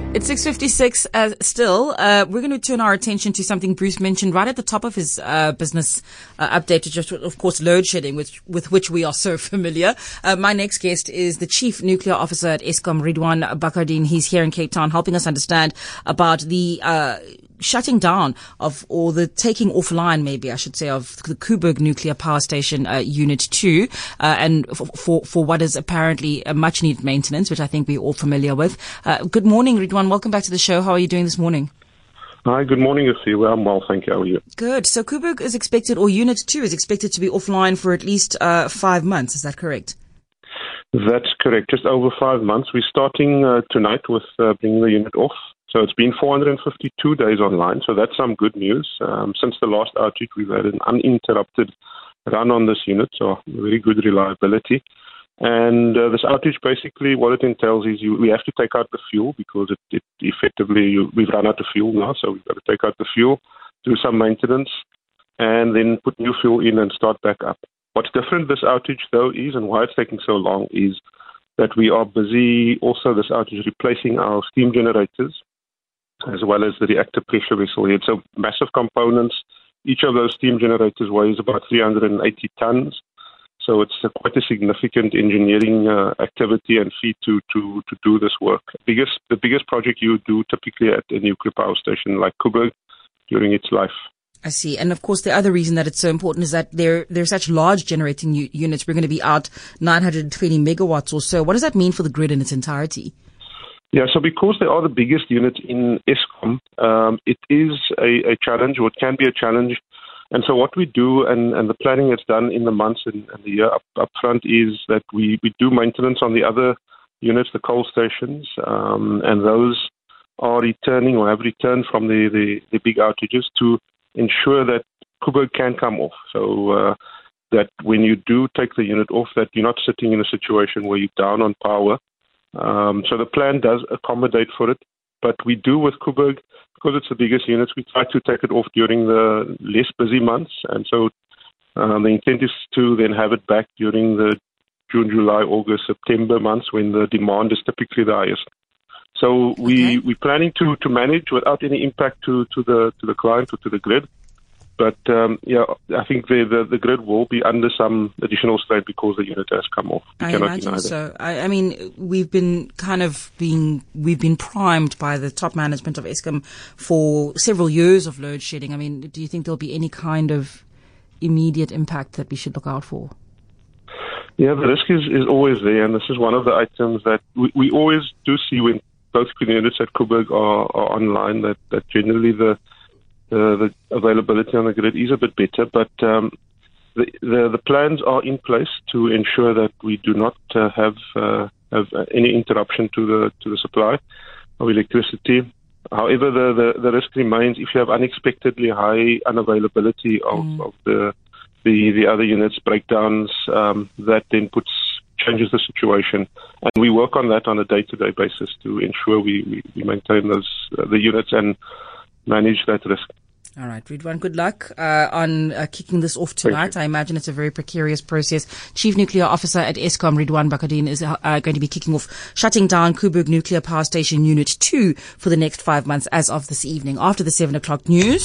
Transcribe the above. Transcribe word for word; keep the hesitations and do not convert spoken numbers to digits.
It's six fifty-six uh, still. Uh, we're going to turn our attention to something Bruce mentioned right at the top of his uh, business uh, update, which is, of course, load shedding, which, with which we are so familiar. Uh, my next guest is the Chief Nuclear Officer at Eskom, Ridwan Bakardine. He's here in Cape Town helping us understand about the uh shutting down of, or the taking offline, maybe I should say, of the Koeberg Nuclear Power Station uh, Unit two, uh, and f- for for what is apparently a much needed maintenance, which I think we're all familiar with. Uh, good morning, Ridwan. Welcome back to the show. How are you doing this morning? Hi, good morning, Asiwa. I'm well, thank you. How are you? Good. So Koeberg is expected, or Unit two is expected to be offline for at least uh, five months. Is that correct? That's correct. Just over five months. We're starting uh, tonight with uh, bringing the unit off. So it's been four hundred fifty-two days online, so that's some good news. Um, since the last outage, we've had an uninterrupted run on this unit, so very good reliability. And uh, this outage, basically, what it entails is you, we have to take out the fuel because it, it effectively, you, we've run out of fuel now, so we've got to take out the fuel, do some maintenance, and then put new fuel in and start back up. What's different this outage, though, is, and why it's taking so long, is that we are busy also this outage replacing our steam generators, as well as the reactor pressure vessel head. So massive components. Each of those steam generators weighs about three hundred eighty tons. So it's a, quite a significant engineering uh, activity and feat to, to, to do this work. Biggest, the biggest project you do typically at a nuclear power station like Koeberg during its life. I see. And of course, the other reason that it's so important is that they're, they're such large generating u- units. We're going to be out nine hundred twenty megawatts or so. What does that mean for the grid in its entirety? Yeah, so because they are the biggest units in Eskom, um, it is a, a challenge, or it can be a challenge. And so what we do, and, and the planning that's done in the months and, and the year up, up front, is that we, we do maintenance on the other units, the coal stations, um, and those are returning or have returned from the, the, the big outages to ensure that Koeberg can come off. So uh, that when you do take the unit off, that you're not sitting in a situation where you're down on power. Um, so the plan does accommodate for it, but we do with Koeberg, because it's the biggest units, we try to take it off during the less busy months, and so um, the intent is to then have it back during the June, July, August, September months when the demand is typically the highest. So we, okay. we're planning to, to manage without any impact to, to the to the client or to the grid. But, um, yeah, I think the, the, the grid will be under some additional strain because the unit has come off. We I cannot imagine deny that. so. I, I mean, we've been kind of being, we've been primed by the top management of Eskom for several years of load shedding. I mean, do you think there'll be any kind of immediate impact that we should look out for? Yeah, the risk is, is always there, and this is one of the items that we, we always do see when both units at Koeberg are, are online, that, that generally the Uh, the availability on the grid is a bit better, but um, the, the the plans are in place to ensure that we do not uh, have uh, have any interruption to the to the supply of electricity. However, the, the, the risk remains if you have unexpectedly high unavailability of, mm. of the, the the other units breakdowns, um, that then puts changes the situation, and we work on that on a day-to-day basis to ensure we, we, we maintain those uh, the units and manage that risk. All right, Ridwan, good luck uh, on uh, kicking this off tonight. I imagine it's a very precarious process. Chief Nuclear Officer at Eskom, Ridwan Bakardine, is uh, going to be kicking off shutting down Koeberg Nuclear Power Station Unit two for the next five months as of this evening after the seven o'clock news.